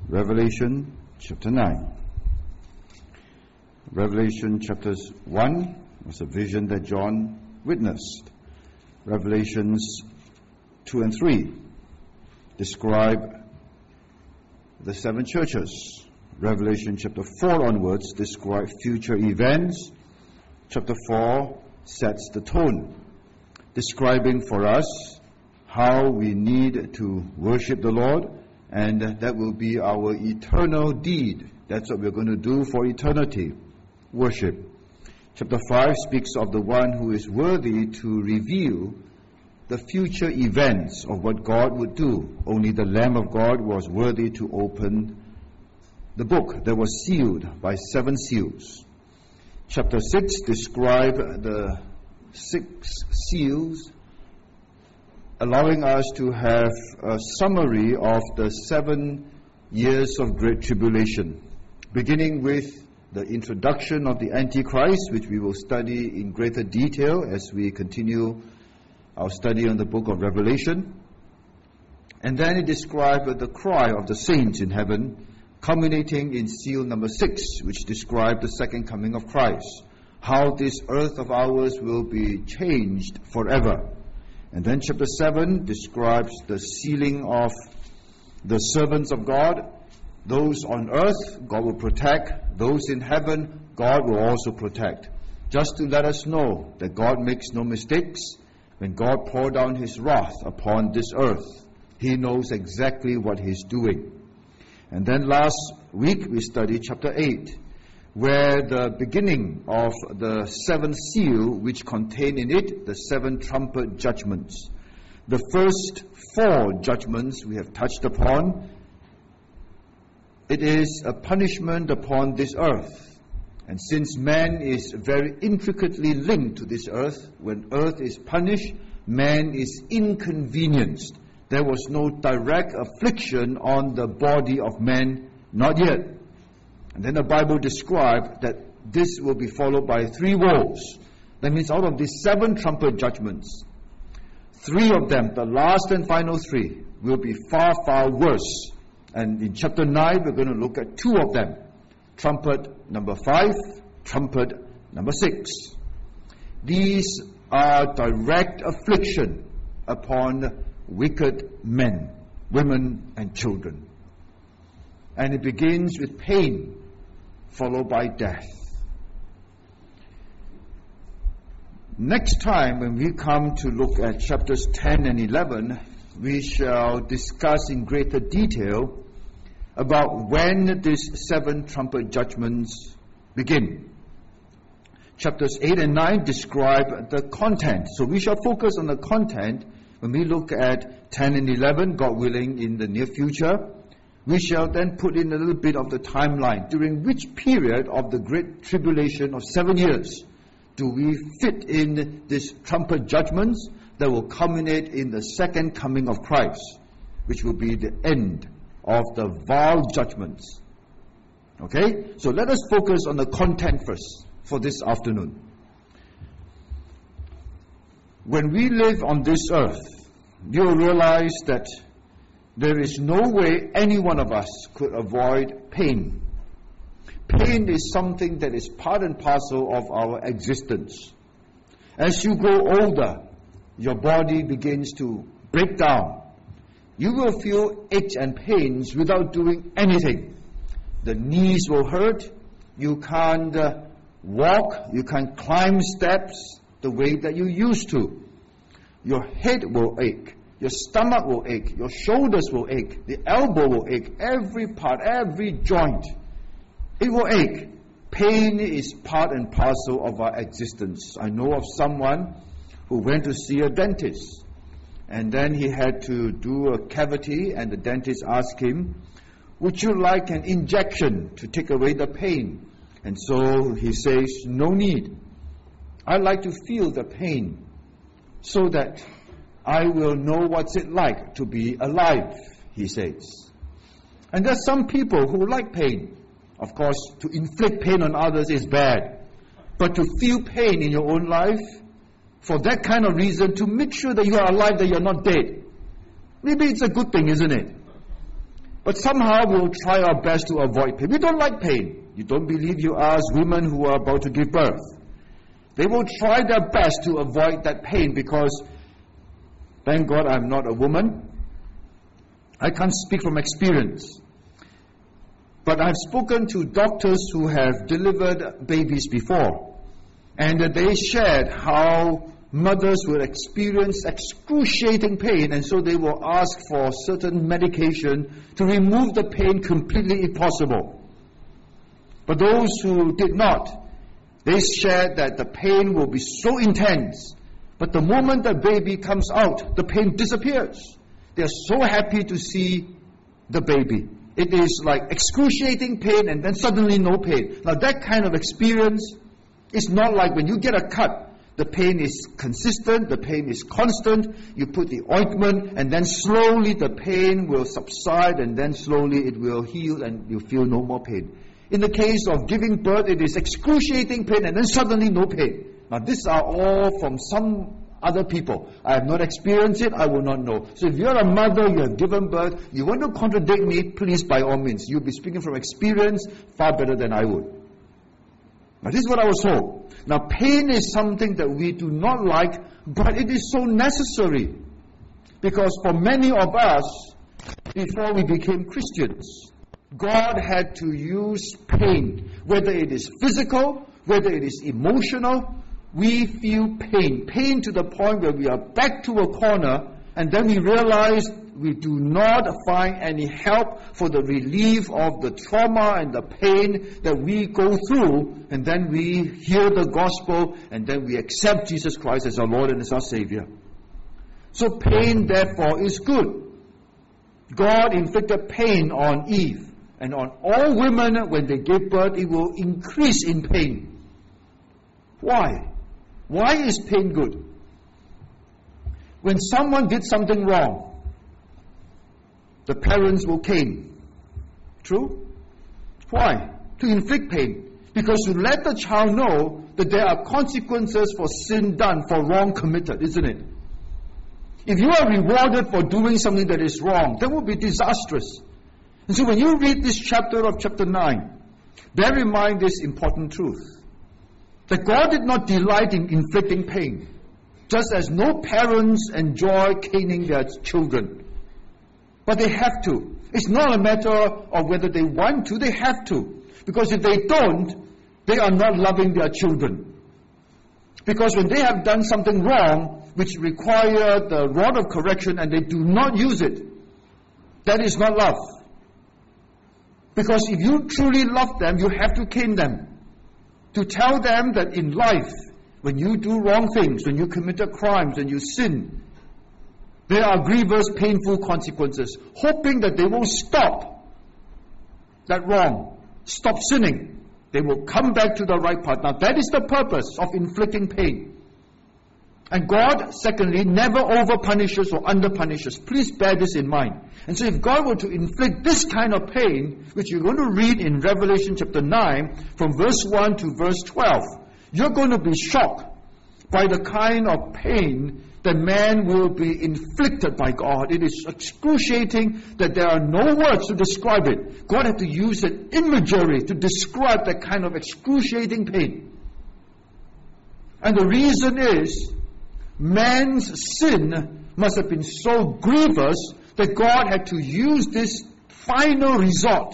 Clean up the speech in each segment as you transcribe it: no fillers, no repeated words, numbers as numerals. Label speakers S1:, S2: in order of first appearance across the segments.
S1: Revelation chapter 9. Revelation chapters 1 was a vision that John witnessed. Revelations 2 and 3 describe the seven churches. Revelation chapter 4 onwards describe future events. Chapter 4 sets the tone, describing for us how we need to worship the Lord, and that will be our eternal deed. That's what we're going to do for eternity, worship. Chapter 5 speaks of the one who is worthy to reveal the future events of what God would do. Only the Lamb of God was worthy to open the book that was sealed by 7 seals. Chapter 6 describes the 6 seals, allowing us to have a summary of the 7 years of great tribulation, beginning with the introduction of the Antichrist, which we will study in greater detail as we continue our study on the book of Revelation. And then it describes the cry of the saints in heaven, culminating in seal number 6, which describes the second coming of Christ, how this earth of ours will be changed forever. And then chapter 7 describes the sealing of the servants of God. Those on earth, God will protect. Those in heaven, God will also protect. Just to let us know that God makes no mistakes. When God poured down His wrath upon this earth, He knows exactly what He's doing. And then last week we studied chapter 8, where the beginning of the 7th seal, which contain in it the 7 trumpet judgments. The first 4 judgments we have touched upon. It is a punishment upon this earth. And since man is very intricately linked to this earth, when earth is punished, man is inconvenienced. There was no direct affliction on the body of man, not yet. And then the Bible describes that this will be followed by 3 woes. That means out of these 7 trumpet judgments, 3 of them, the last and final 3, will be far, far worse. And in chapter 9, we're going to look at 2 of them. Trumpet number 5, trumpet number 6. These are direct affliction upon wicked men, women, and children. And it begins with pain, followed by death. Next time, when we come to look at chapters 10 and 11, we shall discuss in greater detail about when these 7 trumpet judgments begin. Chapters 8 and 9 describe the content. So we shall focus on the content when we look at 10 and 11, God willing, in the near future. We shall then put in a little bit of the timeline. During which period of the great tribulation of 7 years do we fit in these trumpet judgments that will culminate in the second coming of Christ, which will be the end of the vile judgments. Okay? So let us focus on the content first for this afternoon. When we live on this earth, you'll realize that there is no way any one of us could avoid pain. Pain is something that is part and parcel of our existence. As you grow older, your body begins to break down. You will feel aches and pains without doing anything. The knees will hurt. You can't walk. You can't climb steps the way that you used to. Your head will ache. Your stomach will ache. Your shoulders will ache. The elbow will ache. Every part, every joint, it will ache. Pain is part and parcel of our existence. I know of someone who went to see a dentist. And then he had to do a cavity, and the dentist asked him, "Would you like an injection to take away the pain?" And so he says, "No need. I'd like to feel the pain so that I will know what's it like to be alive," he says. And there's some people who like pain. Of course, to inflict pain on others is bad. But to feel pain in your own life, for that kind of reason, to make sure that you are alive, that you're not dead, maybe it's a good thing, isn't it? But somehow we'll try our best to avoid pain. We don't like pain. You don't believe you ask women who are about to give birth. They will try their best to avoid that pain because, thank God I'm not a woman. I can't speak from experience. But I've spoken to doctors who have delivered babies before. And they shared how mothers will experience excruciating pain, and so they will ask for certain medication to remove the pain completely if possible. But those who did not, they shared that the pain will be so intense, but the moment the baby comes out, the pain disappears. They are so happy to see the baby. It is like excruciating pain and then suddenly no pain. Now that kind of experience is not like when you get a cut. The pain is consistent, the pain is constant. You put the ointment and then slowly the pain will subside and then slowly it will heal and you feel no more pain. In the case of giving birth, it is excruciating pain and then suddenly no pain. Now these are all from some other people. I have not experienced it, I will not know. So if you're a mother, you have given birth, you want to contradict me, please by all means. You'll be speaking from experience far better than I would. Now this is what I was told. Now pain is something that we do not like, but it is so necessary. Because for many of us, before we became Christians, God had to use pain. Whether it is physical, whether it is emotional, we feel pain. Pain to the point where we are back to a corner and then we realize we do not find any help for the relief of the trauma and the pain that we go through, and then we hear the gospel and then we accept Jesus Christ as our Lord and as our Savior. So pain therefore is good. God inflicted pain on Eve, and on all women when they give birth it will increase in pain. Why? Why is pain good? When someone did something wrong, the parents will cane. True? Why? To inflict pain. Because to let the child know that there are consequences for sin done, for wrong committed, isn't it? If you are rewarded for doing something that is wrong, that would be disastrous. And so when you read this chapter of chapter 9, bear in mind this important truth. That God did not delight in inflicting pain, just as no parents enjoy caning their children. But they have to. It's not a matter of whether they want to, they have to. Because if they don't, they are not loving their children. Because when they have done something wrong, which require the rod of correction, and they do not use it, that is not love. Because if you truly love them, you have to cane them. To tell them that in life, when you do wrong things, when you commit crimes, when you sin, there are grievous, painful consequences, hoping that they will stop that wrong, stop sinning. They will come back to the right path. Now that is the purpose of inflicting pain. And God, secondly, never over-punishes or under-punishes. Please bear this in mind. And so if God were to inflict this kind of pain, which you're going to read in Revelation chapter 9, from verse 1 to verse 12, you're going to be shocked by the kind of pain that man will be inflicted by God. It is excruciating that there are no words to describe it. God had to use an imagery to describe that kind of excruciating pain. And the reason is, man's sin must have been so grievous that God had to use this final resort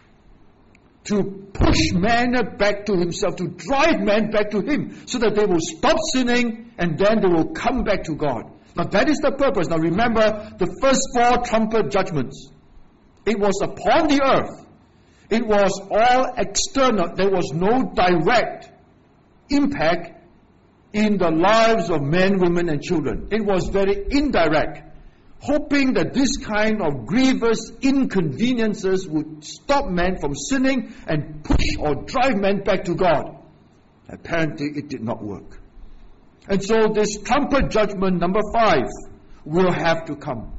S1: to push man back to himself, to drive man back to him, so that they will stop sinning and then they will come back to God. Now that is the purpose. Now remember the first 4 trumpet judgments. It was upon the earth. It was all external. There was no direct impact in the lives of men, women, and children. It was very indirect, hoping that this kind of grievous inconveniences would stop men from sinning and push or drive men back to God. Apparently it did not work. And so this trumpet judgment number 5 will have to come.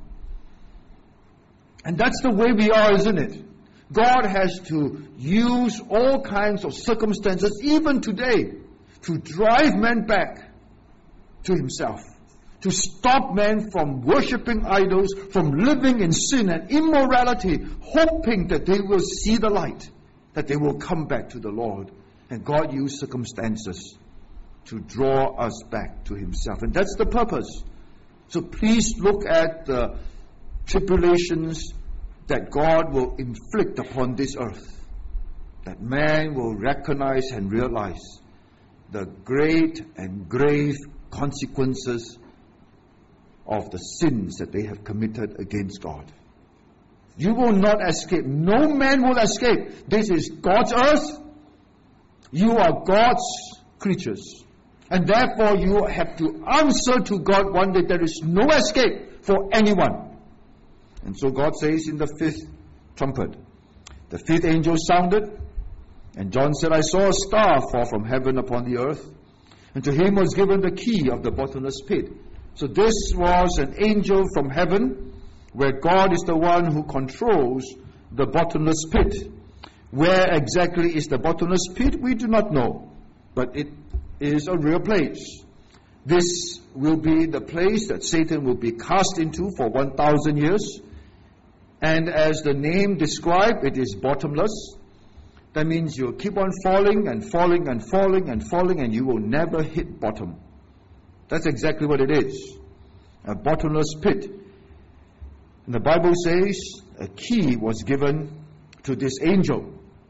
S1: And that's the way we are, isn't it? God has to use all kinds of circumstances, even today, to drive men back to himself, to stop men from worshipping idols, from living in sin and immorality, hoping that they will see the light, that they will come back to the Lord. And God used circumstances to draw us back to Himself. And that's the purpose. So please look at the tribulations that God will inflict upon this earth, that man will recognize and realize the great and grave consequences of the sins that they have committed against God. You will not escape. No man will escape. This is God's earth. You are God's creatures. And therefore you have to answer to God one day. There is no escape for anyone. And so God says in the 5th trumpet, the 5th angel sounded, and John said, I saw a star fall from heaven upon the earth, and to him was given the key of the bottomless pit. So this was an angel from heaven, where God is the one who controls the bottomless pit. Where exactly is the bottomless pit? We do not know, but it is a real place. This will be the place that Satan will be cast into for 1,000 years. And as the name describes, it is bottomless. That means you'll keep on falling and falling and falling and falling, and you will never hit bottom. That's exactly what it is. A bottomless pit. And the Bible says a key was given to this angel.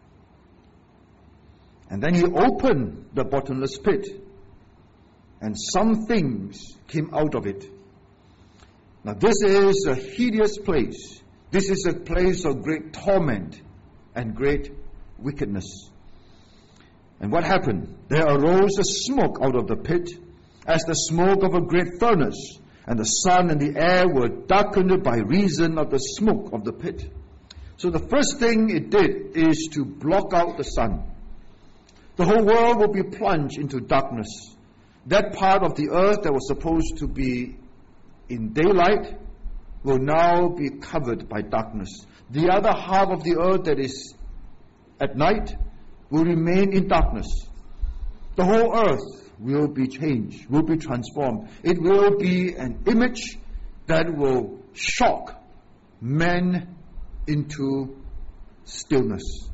S1: And then he opened the bottomless pit, and some things came out of it. Now this is a hideous place. This is a place of great torment and great wickedness. And what happened? There arose a smoke out of the pit, as the smoke of a great furnace, and the sun and the air were darkened by reason of the smoke of the pit. So the first thing it did is to block out the sun. The whole world will be plunged into darkness. That part of the earth that was supposed to be in daylight will now be covered by darkness. The other half of the earth that is at night will remain in darkness. The whole earth will be changed, will be transformed. It will be an image that will shock men into stillness.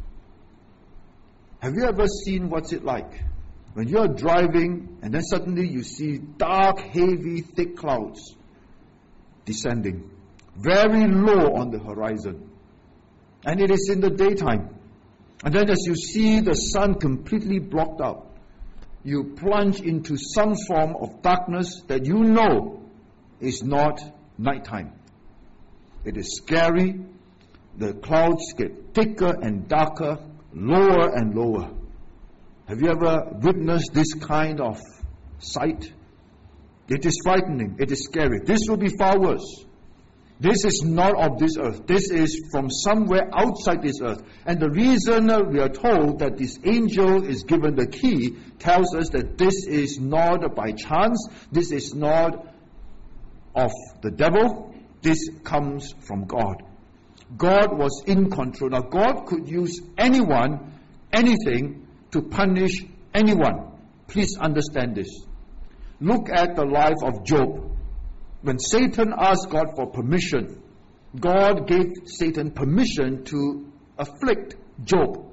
S1: Have you ever seen what's it like when you are driving and then suddenly you see dark, heavy, thick clouds descending, very low on the horizon, and it is in the daytime, and then as you see the sun completely blocked out, you plunge into some form of darkness that you know is not nighttime. It is scary. The clouds get thicker and darker, lower and lower. Have you ever witnessed this kind of sight? It is frightening. It is scary. This will be far worse. This is not of this earth. This is from somewhere outside this earth. And the reason we are told that this angel is given the key tells us that this is not by chance. This is not of the devil. This comes from God. God was in control. Now, God could use anyone, anything, to punish anyone. Please understand this. Look at the life of Job. When Satan asked God for permission, God gave Satan permission to afflict Job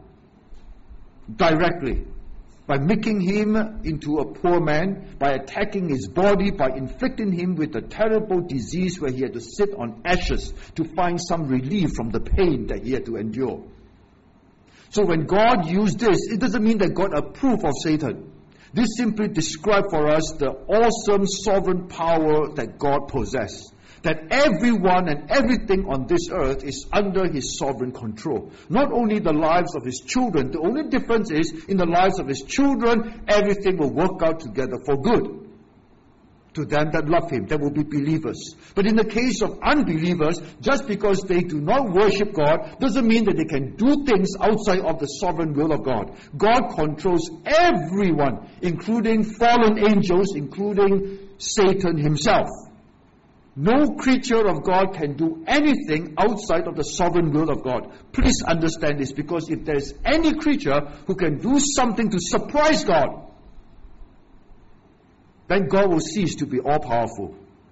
S1: directly by making him into a poor man, by attacking his body, by inflicting him with a terrible disease where he had to sit on ashes to find some relief from the pain that he had to endure. So when God used this, it doesn't mean that God approved of Satan. This simply describes for us the awesome sovereign power that God possesses. That everyone and everything on this earth is under His sovereign control. Not only the lives of His children. The only difference is, in the lives of His children, everything will work out together for good. To them that love Him, that will be believers. But in the case of unbelievers, just because they do not worship God, doesn't mean that they can do things outside of the sovereign will of God. God controls everyone, including fallen angels, including Satan himself. No creature of God can do anything outside of the sovereign will of God. Please understand this, because if there is any creature who can do something to surprise God, then God will cease to be all-powerful.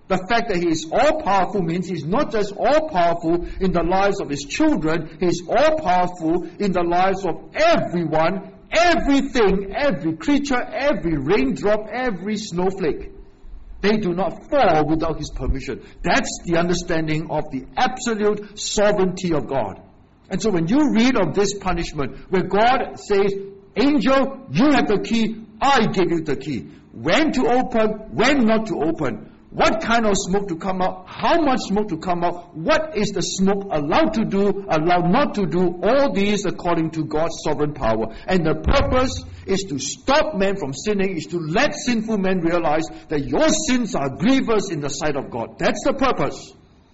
S2: The fact that He is all-powerful means He's not just all-powerful in the lives of His children, He's all-powerful in the lives of everyone, everything, every creature, every raindrop, every snowflake. They do not fall without His permission. That's the understanding of the absolute sovereignty of God. And so when you read of this punishment, where God says, angel, you have the key, I give you the key. When to open, when not to open. What kind of smoke to come out, how much smoke to come out, what is the smoke allowed to do, allowed not to do, all these according to God's sovereign power. And the purpose is to stop men from sinning, is to let sinful men realize that your sins are grievous in the sight of God. That's the purpose.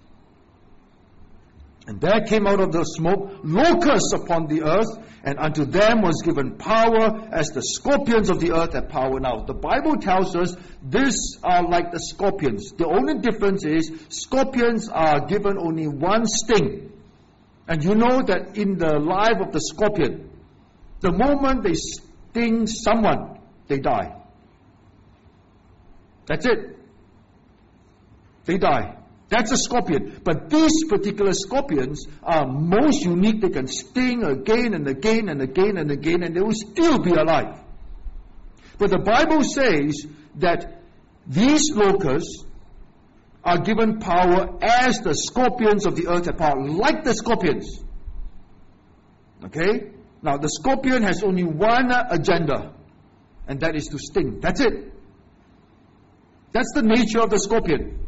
S2: And there came out of the smoke locusts upon the earth, and unto them was given power as the scorpions of the earth have power. Now, the Bible tells us these are like the scorpions. The only difference is scorpions are given only one sting. And you know that in the life of the scorpion, the moment they sting someone, they die. That's it. They die. That's a scorpion. But these particular scorpions are most unique. They can sting again and again and again and again, and they will still be alive. But the Bible says that these locusts are given power as the scorpions of the earth have power, like the scorpions. Okay? Now, the scorpion has only one agenda, and that is to sting. That's it. That's the nature of the scorpion.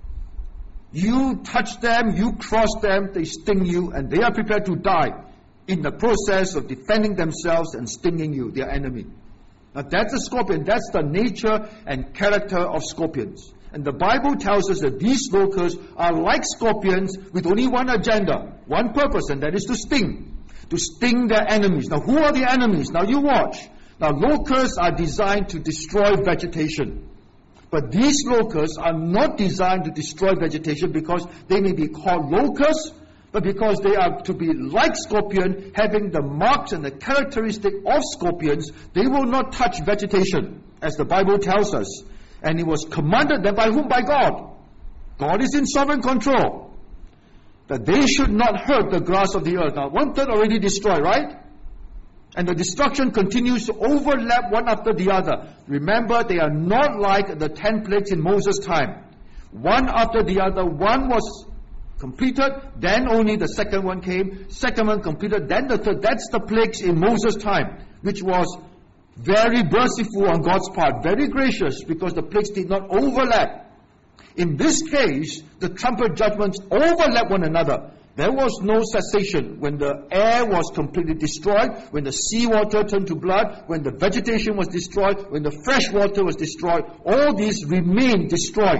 S2: You touch them, you cross them, they sting you, and they are prepared to die in the process of defending themselves and stinging you, their enemy. Now that's a scorpion. That's the nature and character of scorpions. And the Bible tells us that these locusts are like scorpions with only one agenda, one purpose, and that is to sting their enemies. Now who are the enemies? Now you watch. Now locusts are designed to destroy vegetation. But these locusts are not designed to destroy vegetation because they may be called locusts, but because they are to be like scorpion, having the marks and the characteristic of scorpions. They will not touch vegetation, as the Bible tells us. And it was commanded them by whom? By God. God is in sovereign control. That they should not hurt the grass of the earth. Now, 1/3 already destroyed, right? And the destruction continues to overlap one after the other. Remember, they are not like the 10 plagues in Moses' time. One after the other. One was completed, then only the second one came. Second one completed, then the third. That's the plagues in Moses' time, which was very merciful on God's part, very gracious, because the plagues did not overlap. In this case, the trumpet judgments overlap one another. There was no cessation when the air was completely destroyed, when the seawater turned to blood, when the vegetation was destroyed, when the fresh water was destroyed. All these remained destroyed.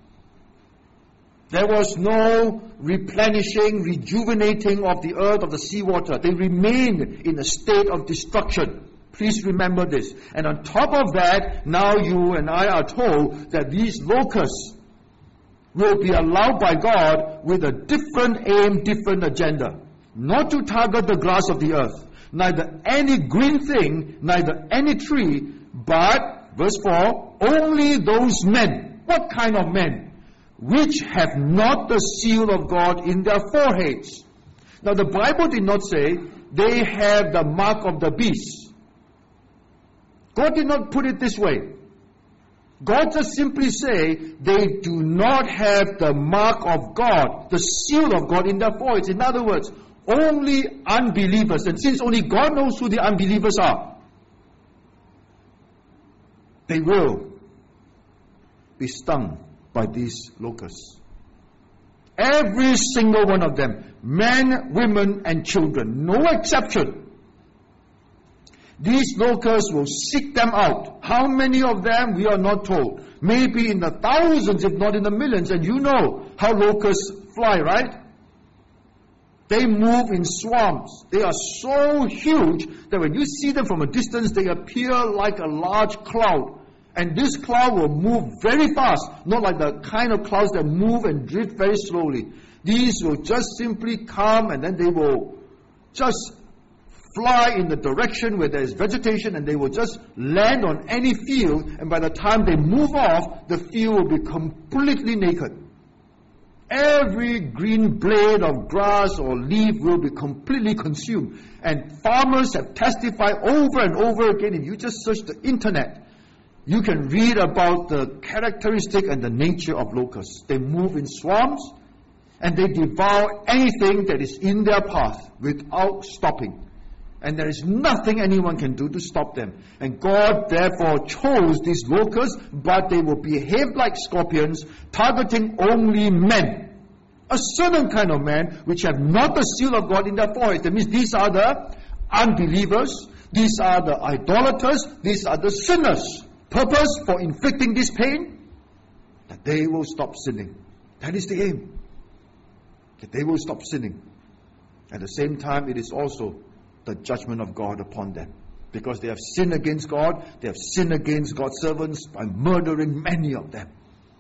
S2: There was no replenishing, rejuvenating of the earth, of the seawater. They remained in a state of destruction. Please remember this. And on top of that, now you and I are told that these locusts will be allowed by God with a different aim, different agenda. Not to target the grass of the earth, neither any green thing, neither any tree, but, verse 4, only those men. What kind of men? Which have not the seal of God in their foreheads. Now the Bible did not say they have the mark of the beast. God did not put it this way. God just simply say they do not have the mark of God, the seal of God in their foreheads. In other words, only unbelievers. And since only God knows who the unbelievers are, they will be stung by these locusts. Every single one of them, men, women, and children, no exception. These locusts will seek them out. How many of them, we are not told. Maybe in the thousands, if not in the millions. And you know how locusts fly, right? They move in swarms. They are so huge that when you see them from a distance, they appear like a large cloud. And this cloud will move very fast, not like the kind of clouds that move and drift very slowly. These will just simply come and then they will just fly in the direction where there is vegetation, and they will just land on any field, and by the time they move off, the field will be completely naked. Every green blade of grass or leaf will be completely consumed. And farmers have testified over and over again. If you just search the internet, you can read about the characteristic and the nature of locusts. They move in swarms, and they devour anything that is in their path without stopping. And there is nothing anyone can do to stop them. And God therefore chose these locusts, but they will behave like scorpions, targeting only men. A certain kind of men which have not the seal of God in their forehead. That means these are the unbelievers, these are the idolaters, these are the sinners. Purpose for inflicting this pain? That they will stop sinning. That is the aim. That they will stop sinning. At the same time, it is also the judgment of God upon them. Because they have sinned against God, they have sinned against God's servants by murdering many of them.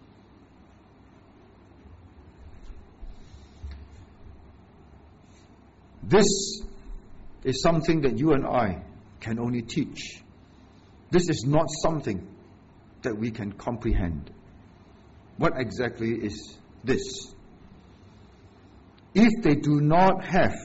S2: This is something that you and I can only teach. This is not something that we can comprehend. What exactly is this? If they do not have,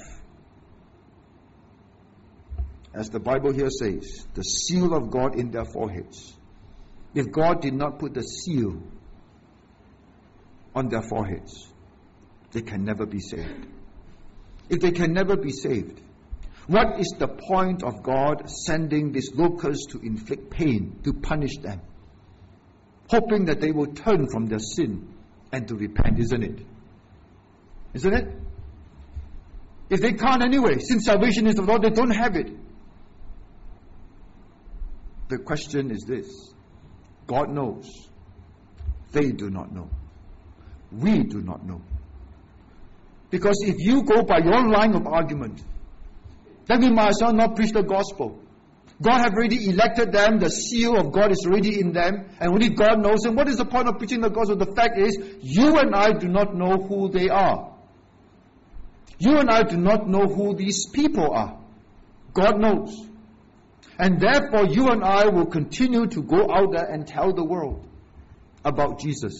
S2: as the Bible here says, the seal of God in their foreheads, if God did not put the seal on their foreheads, they can never be saved. If they can never be saved, what is the point of God sending these locusts to inflict pain, to punish them? Hoping that they will turn from their sin and to repent, isn't it? Isn't it? If they can't anyway, since salvation is of the Lord, they don't have it. The question is this: God knows. They do not know. We do not know. Because if you go by your line of argument, then we might as well not preach the gospel. God have already elected them, the seal of God is already in them, and only God knows. And what is the point of preaching the gospel? The fact is, you and I do not know who they are. You and I do not know who these people are. God knows. And therefore, you and I will continue to go out there and tell the world about Jesus.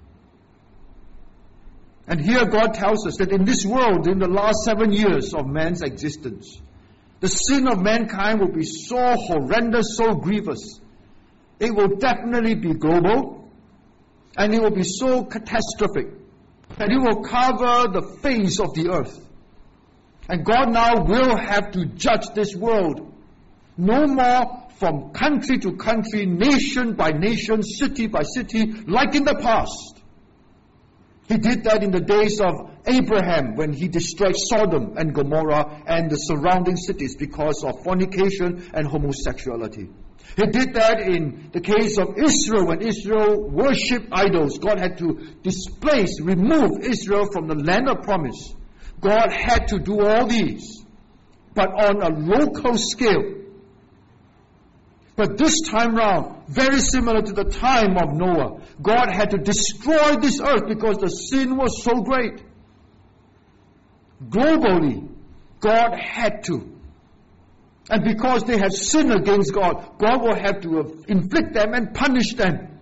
S2: And here God tells us that in this world, in the last 7 years of man's existence, the sin of mankind will be so horrendous, so grievous. It will definitely be global, and it will be so catastrophic that it will cover the face of the earth. And God now will have to judge this world. No more from country to country, nation by nation, city by city, like in the past. He did that in the days of Abraham when he destroyed Sodom and Gomorrah and the surrounding cities because of fornication and homosexuality. He did that in the case of Israel when Israel worshipped idols. God had to remove Israel from the land of promise. God had to do all these, but on a local scale. But this time round, very similar to the time of Noah, God had to destroy this earth because the sin was so great. Globally, God had to. And because they have sinned against God, God will have to inflict them and punish them.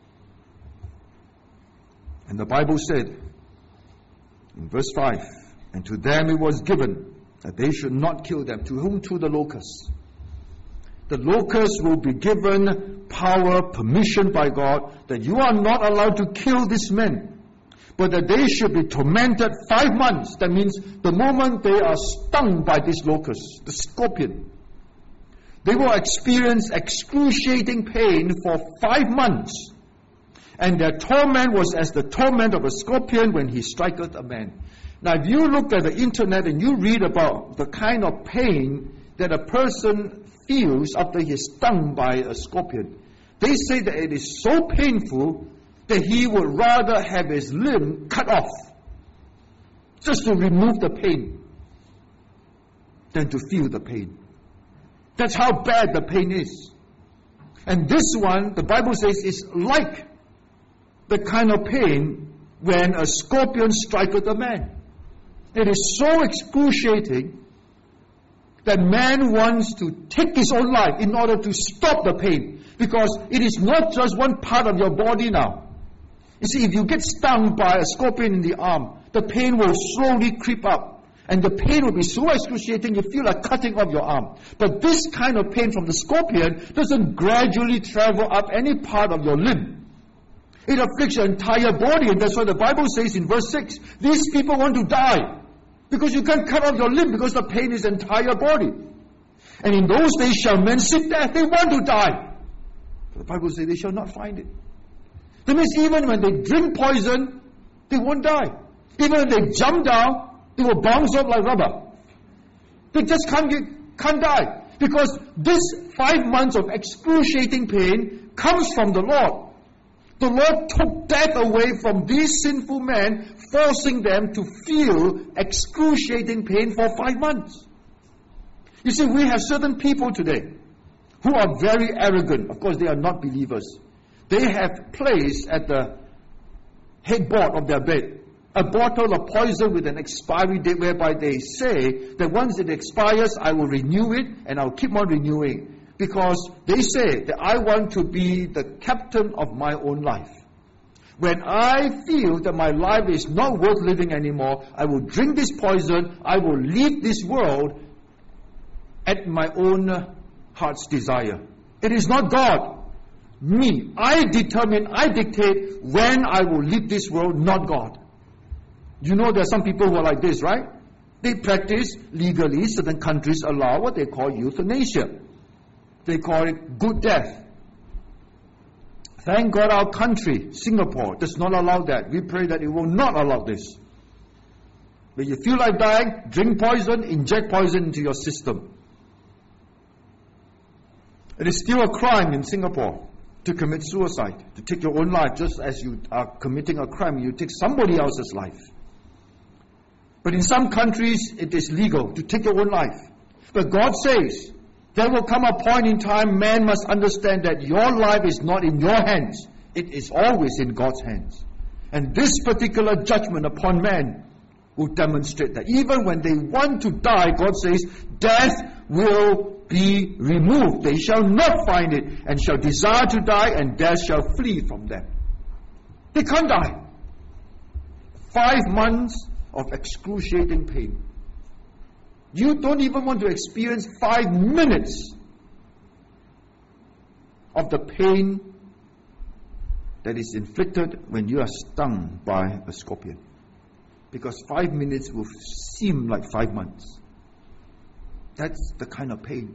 S2: And the Bible said in verse 5, and to them it was given that they should not kill them. To whom? To the locusts. The locusts will be given power, permission by God, that you are not allowed to kill these men, but that they should be tormented 5 months. That means the moment they are stung by this locust, the scorpion, they will experience excruciating pain for 5 months. And their torment was as the torment of a scorpion when he striketh a man. Now, if you look at the internet and you read about the kind of pain that a person feels after he is stung by a scorpion, they say that it is so painful that he would rather have his limb cut off just to remove the pain than to feel the pain. That's how bad the pain is. And this one, the Bible says, is like the kind of pain when a scorpion striketh a man. It is so excruciating that man wants to take his own life in order to stop the pain. Because it is not just one part of your body now. You see, if you get stung by a scorpion in the arm, the pain will slowly creep up. And the pain will be so excruciating, you feel like cutting off your arm. But this kind of pain from the scorpion doesn't gradually travel up any part of your limb. It afflicts your entire body. And that's why the Bible says in verse 6, these people want to die. Because you can't cut off your limb because the pain is entire body. And in those days shall men seek death. They want to die. But the Bible says they shall not find it. That means even when they drink poison, they won't die. Even when they jump down, they will bounce off like rubber. They just can't die. Because this 5 months of excruciating pain comes from the Lord. The Lord took death away from these sinful men, forcing them to feel excruciating pain for 5 months. You see, we have certain people today who are very arrogant. Of course, they are not believers. They have placed at the headboard of their bed a bottle of poison with an expiry date, whereby they say that once it expires, I will renew it and I'll keep on renewing. Because they say that I want to be the captain of my own life. When I feel that my life is not worth living anymore, I will drink this poison, I will leave this world at my own heart's desire. It is not God. Me. I determine, I dictate when I will leave this world, not God. You know there are some people who are like this, right? They practice legally. Certain countries allow what they call euthanasia. They call it good death. Thank God our country, Singapore, does not allow that. We pray that it will not allow this. When you feel like dying, drink poison, inject poison into your system. It is still a crime in Singapore to commit suicide, to take your own life, just as you are committing a crime, you take somebody else's life. But in some countries, it is legal to take your own life. But God says, there will come a point in time, man must understand that your life is not in your hands. It is always in God's hands. And this particular judgment upon man will demonstrate that even when they want to die, God says, death will be removed. They shall not find it, and shall desire to die, and death shall flee from them. They can't die. 5 months of excruciating pain. You don't even want to experience 5 minutes of the pain that is inflicted when you are stung by a scorpion. Because 5 minutes will seem like 5 months. That's the kind of pain.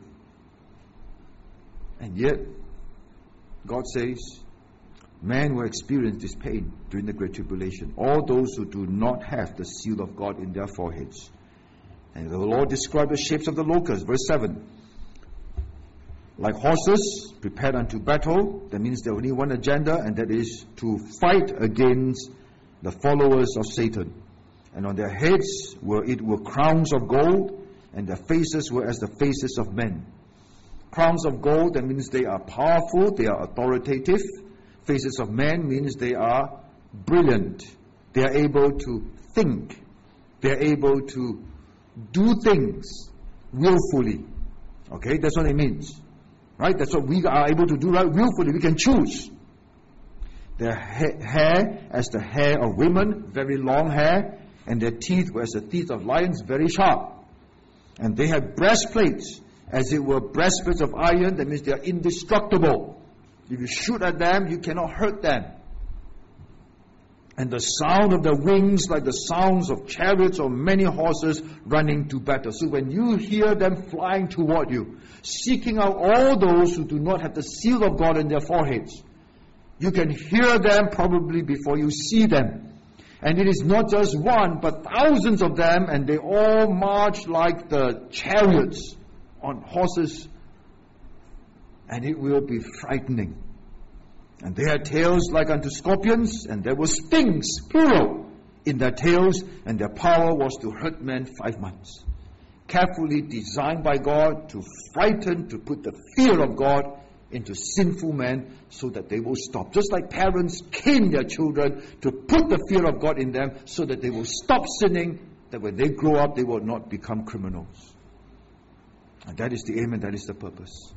S2: And yet, God says, man will experience this pain during the Great Tribulation. All those who do not have the seal of God in their foreheads. And the Lord described the shapes of the locusts, verse 7. Like horses prepared unto battle, that means there only one agenda, and that is to fight against the followers of Satan. And on their heads were crowns of gold, and their faces were as the faces of men. Crowns of gold, that means they are powerful, they are authoritative. Faces of men means they are brilliant. They are able to think. They are able to do things willfully. Okay, that's what it means. Right? That's what we are able to do, right? Willfully, we can choose. Their hair as the hair of women, very long hair, and their teeth were as the teeth of lions, very sharp. And they have breastplates, as it were breastplates of iron, that means they are indestructible. If you shoot at them, you cannot hurt them. And the sound of their wings like the sounds of chariots or many horses running to battle. So when you hear them flying toward you, seeking out all those who do not have the seal of God in their foreheads, you can hear them probably before you see them. And it is not just one, but thousands of them, and they all march like the chariots on horses, and it will be frightening. And they had tails like unto scorpions, and there were stings, plural, in their tails, and their power was to hurt men 5 months. Carefully designed by God to frighten, to put the fear of God into sinful men so that they will stop. Just like parents cane their children to put the fear of God in them so that they will stop sinning, that when they grow up they will not become criminals. And that is the aim and that is the purpose.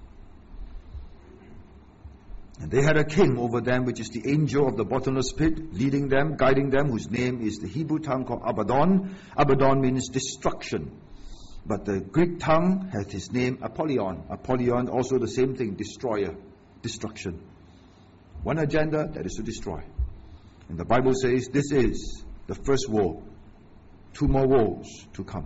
S2: And they had a king over them, which is the angel of the bottomless pit, leading them, guiding them, whose name is the Hebrew tongue called Abaddon. Abaddon means destruction. But the Greek tongue has his name Apollyon. Apollyon, also the same thing, destroyer, destruction. One agenda, that is to destroy. And the Bible says this is the first woe. 2 more woes to come.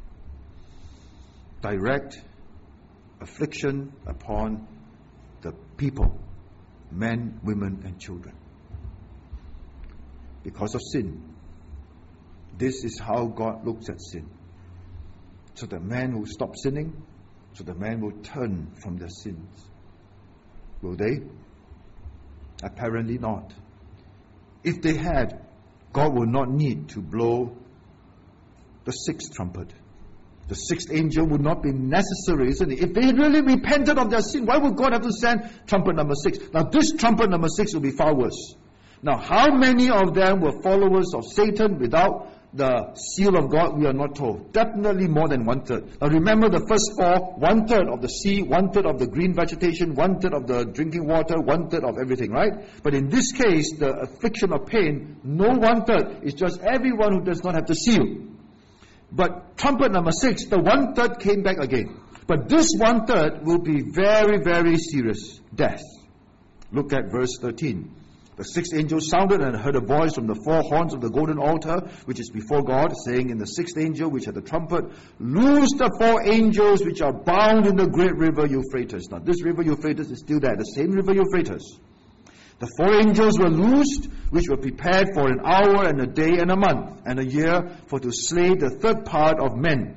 S2: Direct affliction upon the people, men, women, and children. Because of sin. This is how God looks at sin. So the man will stop sinning, so the man will turn from their sins. Will they? Apparently not. If they had, God will not need to blow the 6th trumpet. The 6th angel would not be necessary, isn't it? If they really repented of their sin, why would God have to send trumpet number 6? Now this trumpet number 6 will be far worse. Now how many of them were followers of Satan without the seal of God? We are not told. Definitely more than 1/3. Now remember the first 4, 1/3 of the sea, 1/3 of the green vegetation, 1/3 of the drinking water, 1/3 of everything, right? But in this case, the affliction of pain, no 1/3. It's just everyone who does not have the seal. But trumpet number 6, the 1/3 came back again. But this 1/3 will be very, very serious. Death. Look at verse 13. The 6th angel sounded and heard a voice from the 4 horns of the golden altar, which is before God, saying in the 6th angel, which had the trumpet, loose the 4 angels which are bound in the great river Euphrates. Now this river Euphrates is still there, the same river Euphrates. The 4 angels were loosed, which were prepared for an hour and a day and a month and a year, for to slay the 1/3 part of men.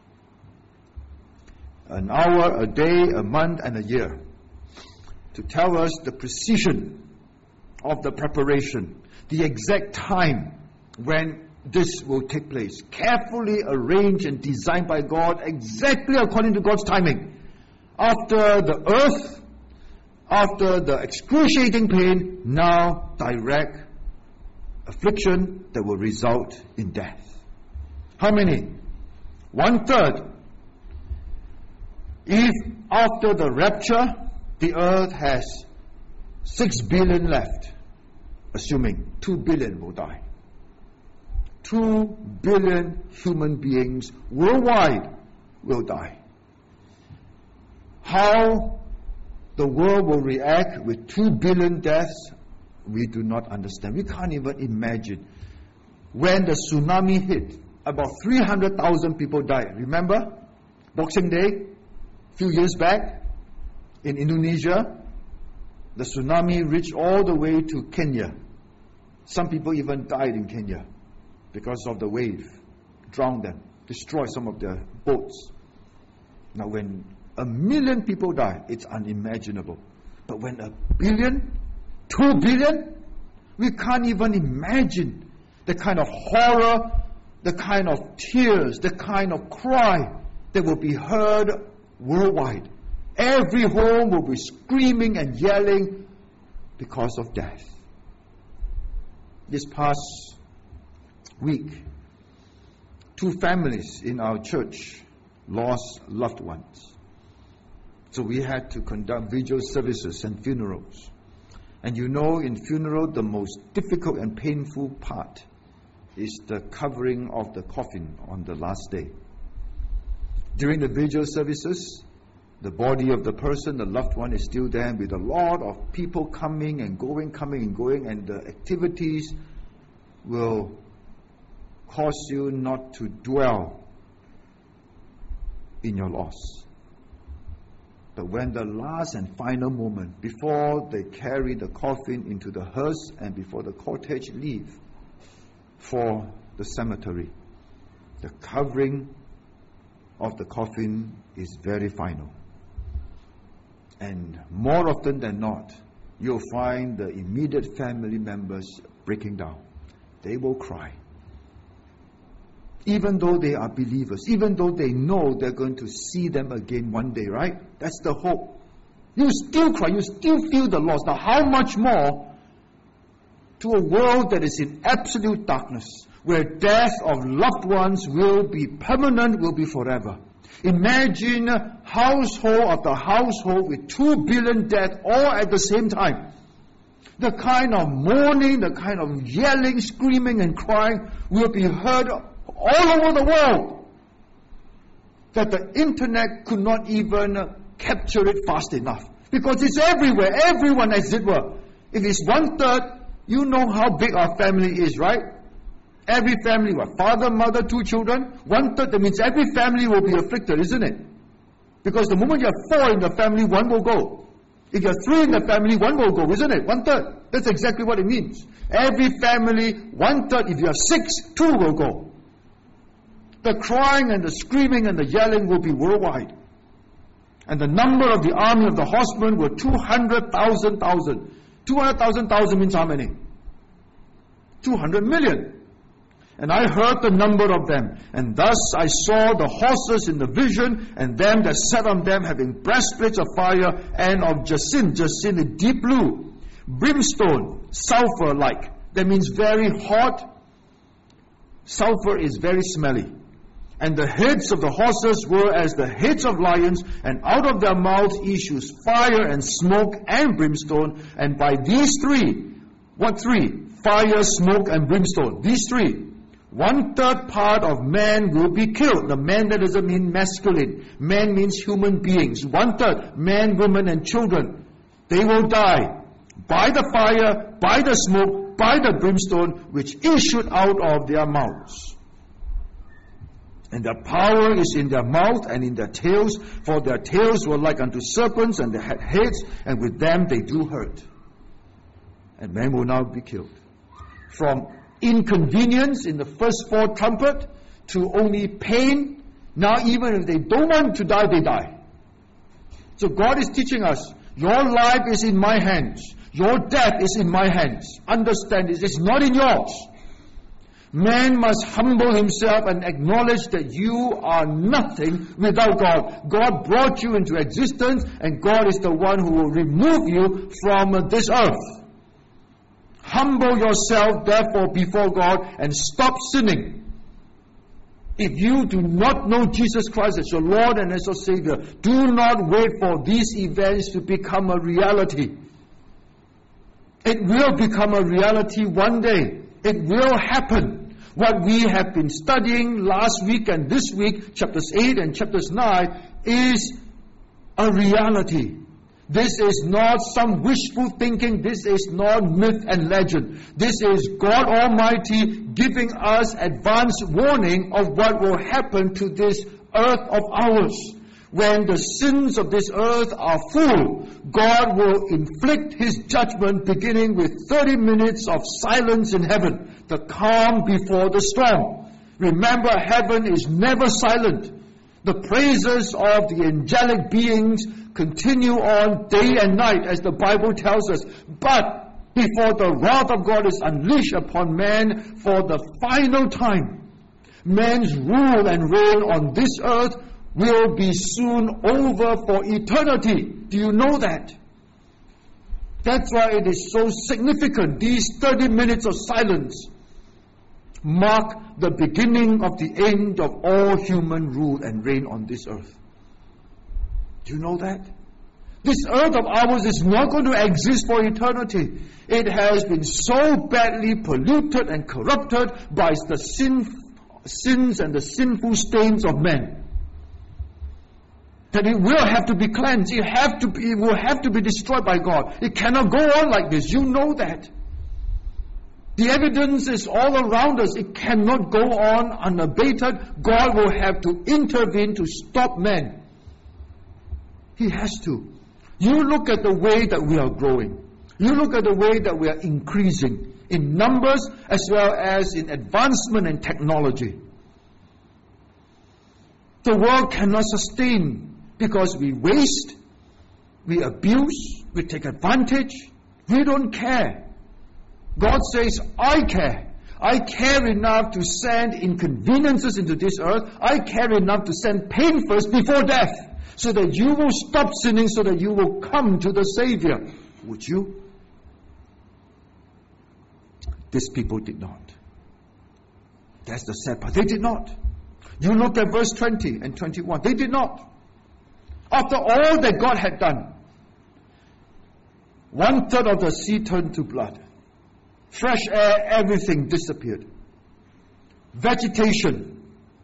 S2: An hour, a day, a month, and a year. To tell us the precision of the preparation, the exact time when this will take place. Carefully arranged and designed by God, exactly according to God's timing. After the earth, after the excruciating pain, now direct affliction that will result in death. How many? 1/3. If after the rapture, the earth has 6 billion left, assuming 2 billion will die. 2 billion human beings worldwide will die. How the world will react with 2 billion deaths, we do not understand. We can't even imagine. When the tsunami hit, about 300,000 people died. Remember? Boxing Day, a few years back, in Indonesia, the tsunami reached all the way to Kenya. Some people even died in Kenya because of the wave. Drowned them, destroyed some of their boats. Now when 1 million people die, it's unimaginable. But when 1 billion, 2 billion, we can't even imagine the kind of horror, the kind of tears, the kind of cry that will be heard worldwide. Every home will be screaming and yelling because of death. This past week, 2 families in our church lost loved ones. So we had to conduct vigil services and funerals. And you know, in funeral, the most difficult and painful part is the covering of the coffin on the last day. During the vigil services, the body of the person, the loved one, is still there with a lot of people coming and going, and the activities will cause you not to dwell in your loss. But when the last and final moment, before they carry the coffin into the hearse and before the cortege leave for the cemetery, the covering of the coffin is very final. And more often than not, you'll find the immediate family members breaking down. They will cry. Even though they are believers, even though they know they're going to see them again one day, right? That's the hope. You still cry, you still feel the loss. Now how much more to a world that is in absolute darkness, where death of loved ones will be permanent, will be forever. Imagine household after household with 2 billion deaths all at the same time. The kind of mourning, the kind of yelling, screaming and crying will be heard all over the world that the internet could not even capture it fast enough. Because it's everywhere, everyone as it were. If it's 1/3, you know how big our family is, right? Every family, father, mother, 2 children, 1/3, that means every family will be afflicted, isn't it? Because the moment you have 4 in the family, 1 will go. If you have 3 in the family, 1 will go, isn't it? 1/3. That's exactly what it means. Every family, 1/3. If you have 6, 2 will go. The crying and the screaming and the yelling will be worldwide. And the number of the army of the horsemen were 200,000. 200,000 means how many? 200 million. And I heard the number of them. And thus I saw the horses in the vision, and them that sat on them having breastplates of fire and of jacinth. Jacinth is deep blue. Brimstone, sulfur-like. That means very hot. Sulfur is very smelly. And the heads of the horses were as the heads of lions, and out of their mouths issues fire and smoke and brimstone. And by these 3, what 3? Fire, smoke, and brimstone. These 3. 1/3 part of man will be killed. The man, that doesn't mean masculine. Man means human beings. 1/3, man, women, and children. They will die by the fire, by the smoke, by the brimstone, which issued out of their mouths. And their power is in their mouth and in their tails, for their tails were like unto serpents, and they had heads, and with them they do hurt. And men will now be killed. From inconvenience in the first 4 trumpet to only pain. Now even if they don't want to die, they die. So God is teaching us, your life is in my hands. Your death is in my hands. Understand this, it's not in yours. Man must humble himself and acknowledge that you are nothing without God. God brought you into existence, and God is the one who will remove you from this earth. Humble yourself, therefore, before God, and stop sinning. If you do not know Jesus Christ as your Lord and as your Savior, do not wait for these events to become a reality. It will become a reality one day. It will happen. What we have been studying last week and this week, chapters 8 and chapters 9, is a reality. This is not some wishful thinking. This is not myth and legend. This is God Almighty giving us advance warning of what will happen to this earth of ours. When the sins of this earth are full, God will inflict His judgment beginning with 30 minutes of silence in heaven, the calm before the storm. Remember, heaven is never silent. The praises of the angelic beings continue on day and night, as the Bible tells us. But before the wrath of God is unleashed upon man for the final time, man's rule and reign on this earth will be soon over for eternity. Do you know that? That's why it is so significant. These 30 minutes of silence mark the beginning of the end of all human rule and reign on this earth. Do you know that? This earth of ours is not going to exist for eternity. It has been so badly polluted and corrupted by the sins and the sinful stains of men that it will have to be cleansed. It will have to be destroyed by God. It cannot go on like this. You know that. The evidence is all around us. It cannot go on unabated. God will have to intervene to stop men. He has to. You look at the way that we are growing. You look at the way that we are increasing in numbers as well as in advancement and technology. The world cannot sustain because we waste, we abuse, we take advantage. We don't care. God says, I care. I care enough to send inconveniences into this earth. I care enough to send pain first before death, so that you will stop sinning, so that you will come to the Savior. Would you? These people did not. That's the sad part. They did not. You look at verse 20 and 21. They did not. After all that God had done, 1/3 of the sea turned to blood. Fresh air, everything disappeared. Vegetation,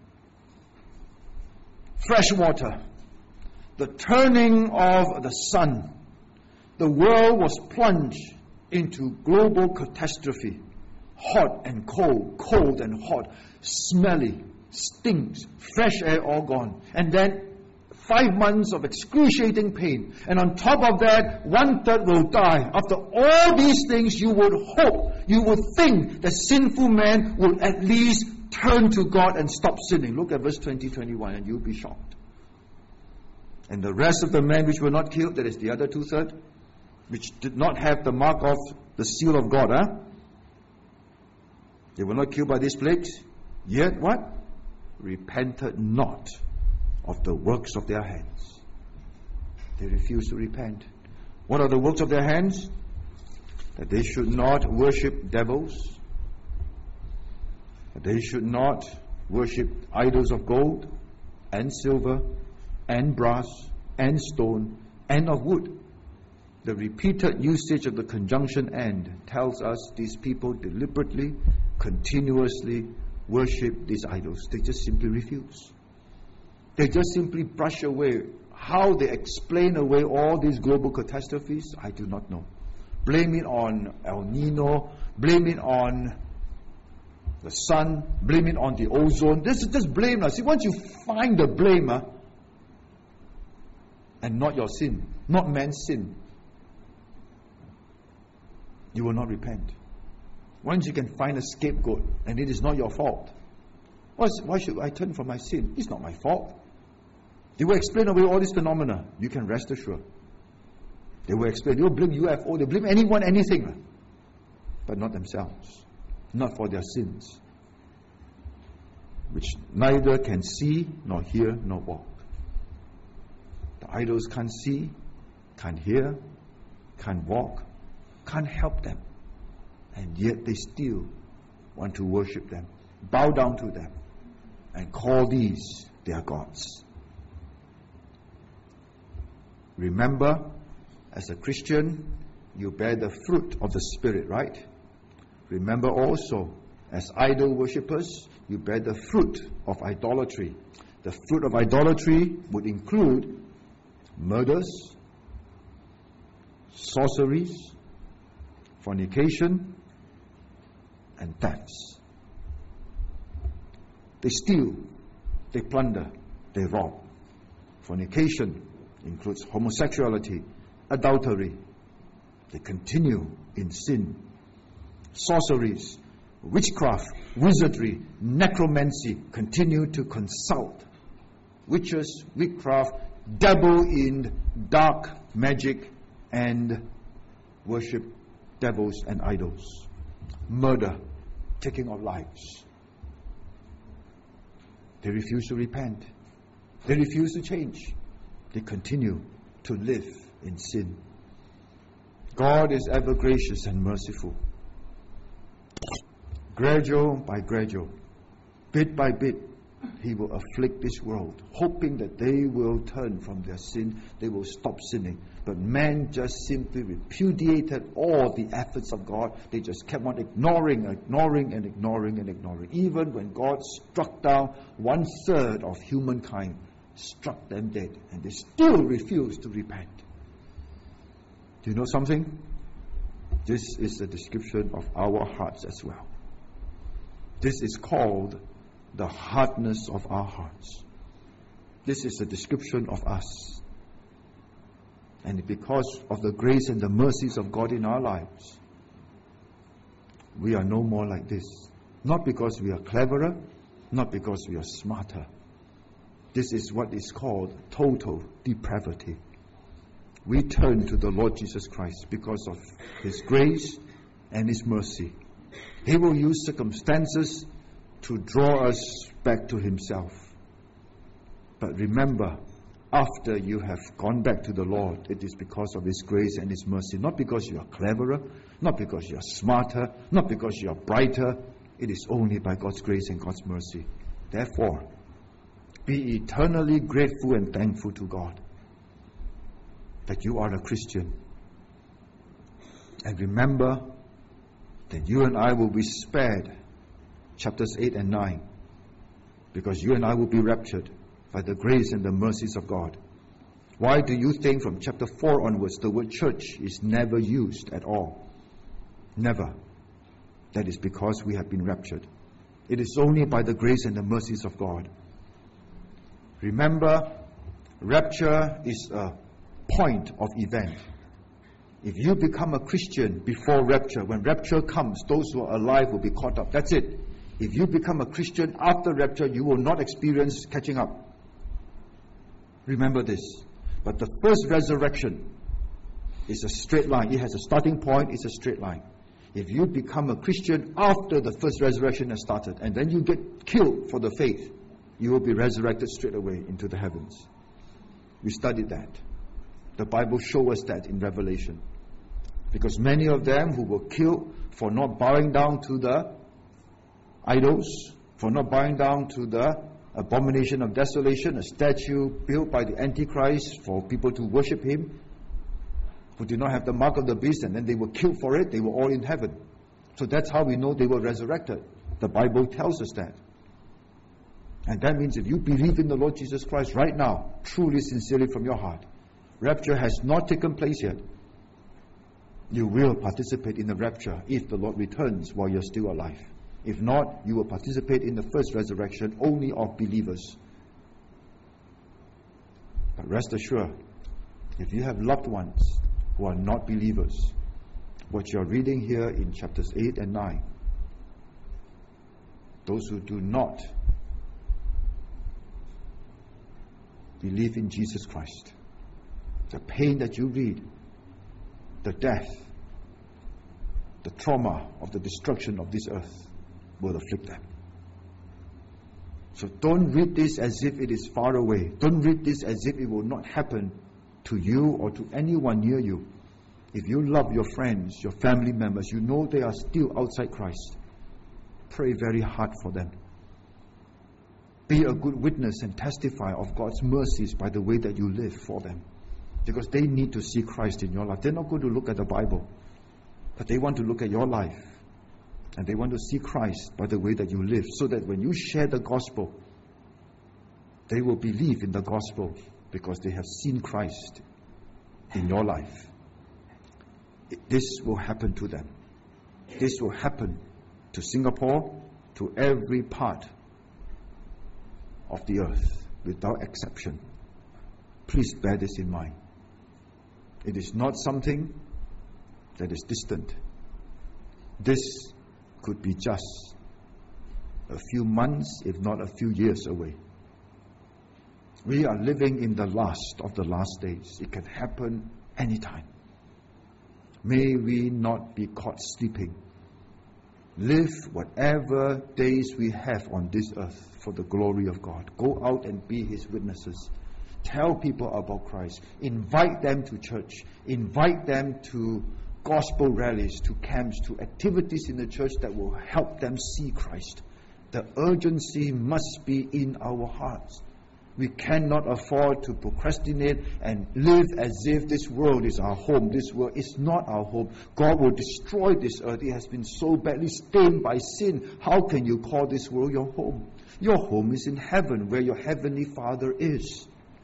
S2: fresh water, the turning of the sun. The world was plunged into global catastrophe. Hot and cold, cold and hot, smelly, stinks, fresh air all gone. And then 5 months of excruciating pain. And on top of that, 1/3 will die. After all these things, you would hope, you would think that sinful man will at least turn to God and stop sinning. Look at verse 20-21 and you'll be shocked. And the rest of the men which were not killed, that is the other 2/3, which did not have the mark of the seal of God, they were not killed by these plagues, yet what? Repented not of the works of their hands. They refused to repent. What are the works of their hands? That they should not worship devils, that they should not worship idols of gold and silver and brass and stone and of wood. The repeated usage of the conjunction and tells us these people deliberately, continuously worship these idols. They just simply refuse. They just simply brush away. How they explain away all these global catastrophes, I do not know. Blame it on El Nino, blame it on the sun, blame it on the ozone. This is just blame. See, once you find the blame, and not your sin, not man's sin, you will not repent. Once you can find a scapegoat and it is not your fault, why should I turn from my sin? It's not my fault. They will explain away all these phenomena. You can rest assured. They will explain. They will blame UFO. They blame anyone, anything, but not themselves, not for their sins, which neither can see, nor hear, nor walk. The idols can't see, can't hear, can't walk, can't help them, and yet they still want to worship them, bow down to them, and call these their gods. Remember, as a Christian, you bear the fruit of the Spirit, right? Remember also, as idol worshippers, you bear the fruit of idolatry. The fruit of idolatry would include murders, sorceries, fornication, and thefts. They steal, they plunder, they rob. Fornication includes homosexuality, adultery. They continue in sin. Sorceries, witchcraft, wizardry, necromancy, continue to consult witches, witchcraft, dabble in dark magic, and worship devils and idols. Murder, taking of lives. They refuse to repent. They refuse to change. They continue to live in sin. God is ever gracious and merciful. Gradual by gradual, bit by bit, He will afflict this world, hoping that they will turn from their sin, they will stop sinning. But man just simply repudiated all the efforts of God. They just kept on ignoring. Even when God struck down 1/3 of humankind, struck them dead, and they still refused to repent. Do you know something? This is a description of our hearts as well. This is called the hardness of our hearts. This is a description of us. And because of the grace and the mercies of God in our lives, we are no more like this. Not because we are cleverer, not because we are smarter. This is what is called total depravity. We turn to the Lord Jesus Christ because of His grace and His mercy. He will use circumstances to draw us back to Himself. But remember, after you have gone back to the Lord, it is because of His grace and His mercy, not because you are cleverer, not because you are smarter, not because you are brighter. It is only by God's grace and God's mercy. Therefore, Be eternally grateful and thankful to God that you are a Christian. And remember that you and I will be spared chapters 8 and 9, because you and I will be raptured by the grace and the mercies of God. Why do you think from chapter 4 onwards the word church is never used at all? Never. That is because we have been raptured. It is only by the grace and the mercies of God. Remember, rapture is a point of event. If you become a Christian before rapture, when rapture comes, those who are alive will be caught up. That's it. If you become a Christian after rapture, you will not experience catching up. Remember this. But the first resurrection is a straight line. It has a starting point, it's a straight line. If you become a Christian after the first resurrection has started, and then you get killed for the faith, you will be resurrected straight away into the heavens. We studied that. The Bible shows us that in Revelation. Because many of them who were killed for not bowing down to the idols, for not bowing down to the abomination of desolation, a statue built by the Antichrist for people to worship him, who did not have the mark of the beast, and then they were killed for it, they were all in heaven. So that's how we know they were resurrected. The Bible tells us that. And that means if you believe in the Lord Jesus Christ right now, truly, sincerely from your heart, rapture has not taken place yet, you will participate in the rapture if the Lord returns while you're still alive. If not, you will participate in the first resurrection only of believers. But rest assured, if you have loved ones who are not believers, what you're reading here in chapters 8 and 9, those who do not believe in Jesus Christ, the pain that you read, the death, the trauma of the destruction of this earth will afflict them. So don't read this as if it is far away. Don't read this as if it will not happen to you or to anyone near you. If you love your friends, your family members, you know they are still outside Christ, pray very hard for them. Be a good witness and testify of God's mercies by the way that you live for them. Because they need to see Christ in your life. They're not going to look at the Bible, but they want to look at your life. And they want to see Christ by the way that you live, so that when you share the gospel, they will believe in the gospel because they have seen Christ in your life. This will happen to them. This will happen to Singapore, to every part of the earth, without exception. Please bear this in mind. It is not something that is distant. This could be just a few months, if not a few years away. We are living in the last of the last days. It can happen anytime. May we not be caught sleeping. Live whatever days we have on this earth for the glory of God. Go out and be His witnesses. Tell people about Christ. Invite them to church. Invite them to gospel rallies, to camps, to activities in the church that will help them see Christ. The urgency must be in our hearts. We cannot afford to procrastinate and live as if this world is our home. This world is not our home. God will destroy this earth. It has been so badly stained by sin. How can you call this world your home? Your home is in heaven, where your heavenly Father is.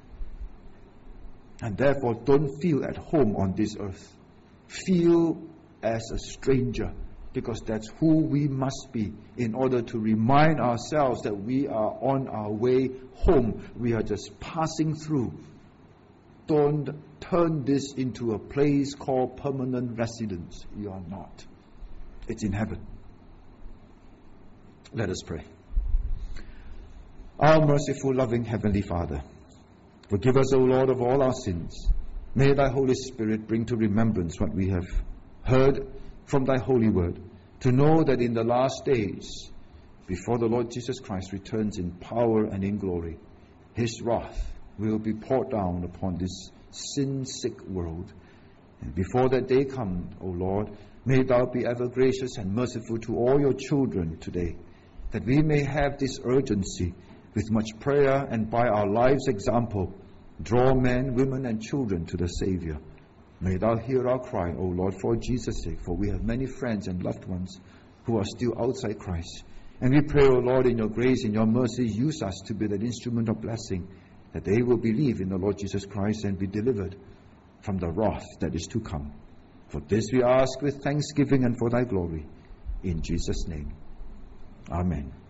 S2: And therefore, don't feel at home on this earth. Feel as a stranger, because that's who we must be in order to remind ourselves that we are on our way home. We are just passing through. Don't turn this into a place called permanent residence. You are not. It's in heaven. Let us pray. Our merciful, loving Heavenly Father, forgive us, O Lord, of all our sins. May Thy Holy Spirit bring to remembrance what we have heard from Thy holy word, to know that in the last days, before the Lord Jesus Christ returns in power and in glory, His wrath will be poured down upon this sin-sick world. And before that day come, O Lord, may Thou be ever gracious and merciful to all Your children today, that we may have this urgency
S1: with much prayer and by our lives' example, draw men, women, and children to the Savior. May thou hear our cry, O Lord, for Jesus' sake, for we have many friends and loved ones who are still outside Christ. And we pray, O Lord, in your grace, in your mercy, use us to be that instrument of blessing, that they will believe in the Lord Jesus Christ and be delivered from the wrath that is to come. For this we ask with thanksgiving and for thy glory. In Jesus' name. Amen.